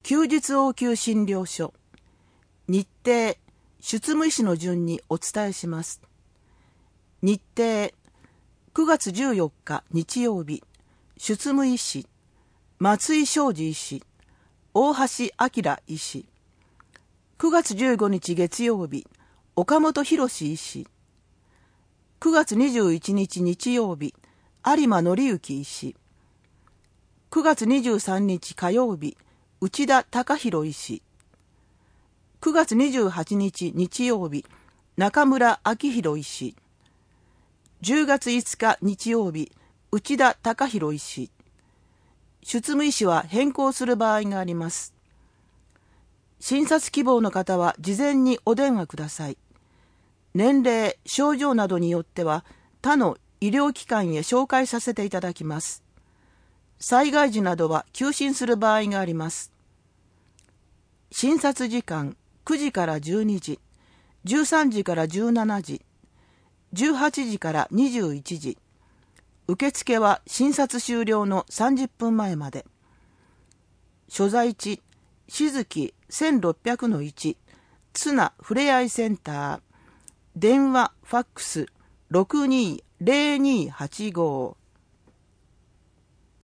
休日応急診療所。日程、出務医師の順にお伝えします。日程、9月14日日曜日、出務医師、松井昌司医師、大橋明医師。9月15日月曜日、岡本博医師。9月21日日曜日、有馬紀之医師。9月23日火曜日、内田隆弘医師。9月28日日曜日、中村明弘医師。10月5日日曜日、内田隆弘医師。出務医師は変更する場合があります。診察希望の方は事前にお電話ください。年齢、症状などによっては他の医療機関へ紹介させていただきます。災害時などは休診する場合があります。診察時間9時から12時、13時から17時、18時から21時。受付は診察終了の30分前まで。所在地、静木 1600-1、津奈ふれあいセンター。電話、ファックス、620285。